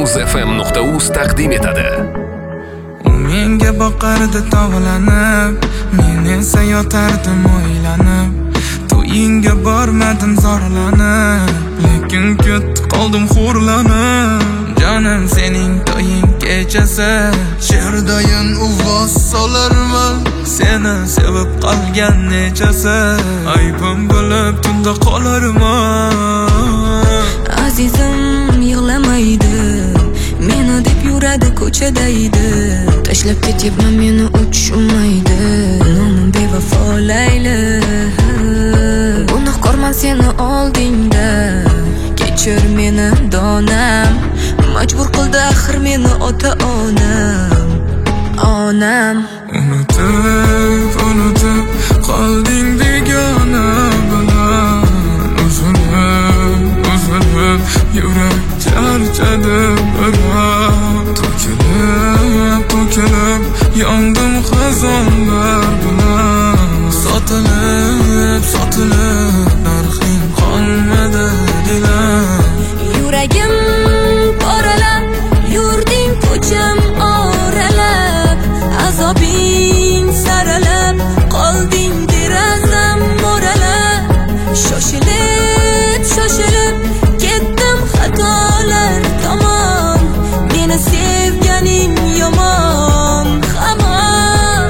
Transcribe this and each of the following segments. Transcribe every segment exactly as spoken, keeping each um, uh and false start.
muz f m nuqta uz taqdim etadi. U menga boqardi tog'lanib, men esa yotardim o'ylanib. To'yingga bormadim zorlanib, lekin ketdi qoldim xo'rlanib. Jonim sening to'ying kechasi, sherdayin uvoz solarman. Seni sevib qolgan nechasi, aybim bo'lib tunda qolarman. Azizim yig'lamaydi, meni deb yuradi ko'chadaydi. Tashlab ketyapman meni uchmaydi, nomim bevafo Layli. Gunohkorman seni oldingda, kechir meni donam. Majbur qildi axir meni ota-onam, onam. Unutib, unutib qolding begona bilan. Uzilib, uzilib yurak charchadi biroq. To'kilib, to'kilib yondim xazonlar bilan. Sotilib, sotilib narxing qolmadi dilam. Yuragim poralab, yurding ko'cham oralab. Azobing saralab, qolding derazam mo'ralab. Shoshilib, shoshilib ketdim xatolar tomon. Meni sevganing yomon hamon.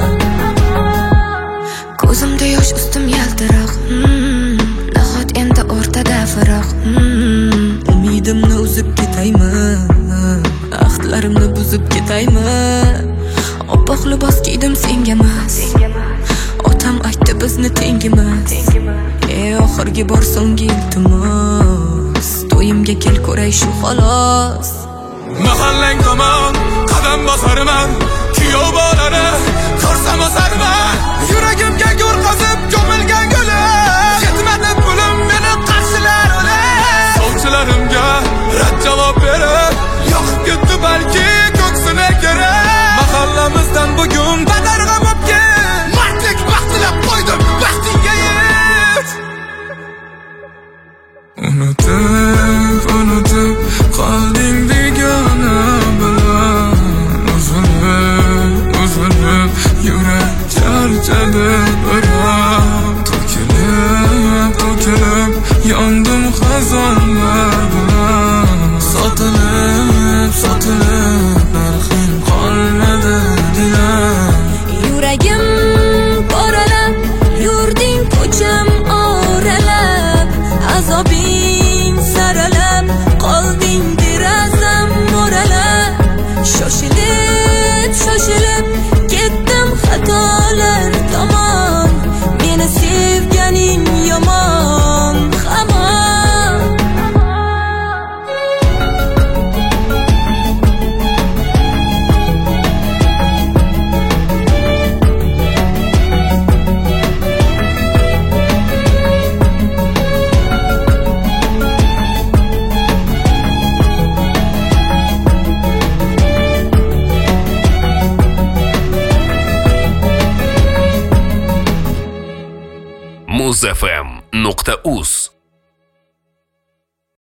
Ko'zimda yosh, ustim yaltiroq. hmm, Nahot endi o'rtada firoq. hmm, Umidimni uzib ketaymi, ahdlarimni buzib ketaymi? Oppoq libos kiydim sengamas, otam aytdi bizni tengimiz. Ey oxirgi bor so'nggi iltimos, to'yimga kel ko'ray shu xolos. Mahallang tomon qadam bosarman, kuyov bolani ko'rsam osarman. Yuragimga go'r qazib ko'milgan gullar, yetmadi pulim meni qarshilar o'lar. Sovchilarimga rad javob berib, yoqib ketdi balki ko'ksini kerak. Mahallamizdan bugun badarg'a bo'pken, mardlik baxtilab qo'ydim baxtingga yet. Unutib, unutib qolding begona bilan. Uzilib, uzilib yurak charchadi biroq. To'kilib, to'kilib yondim xazonlar bilan. Sotilib, sotilib narxing qolmadi dilam. Yuragim poralab, yurding ko'cham oralab. Azobing saralab, qolding derazam mo'ralab. Shoshilib, shoshilib ketdim xatolar tomon. Meni sevganing yomon hamon. muz f m nuqta uz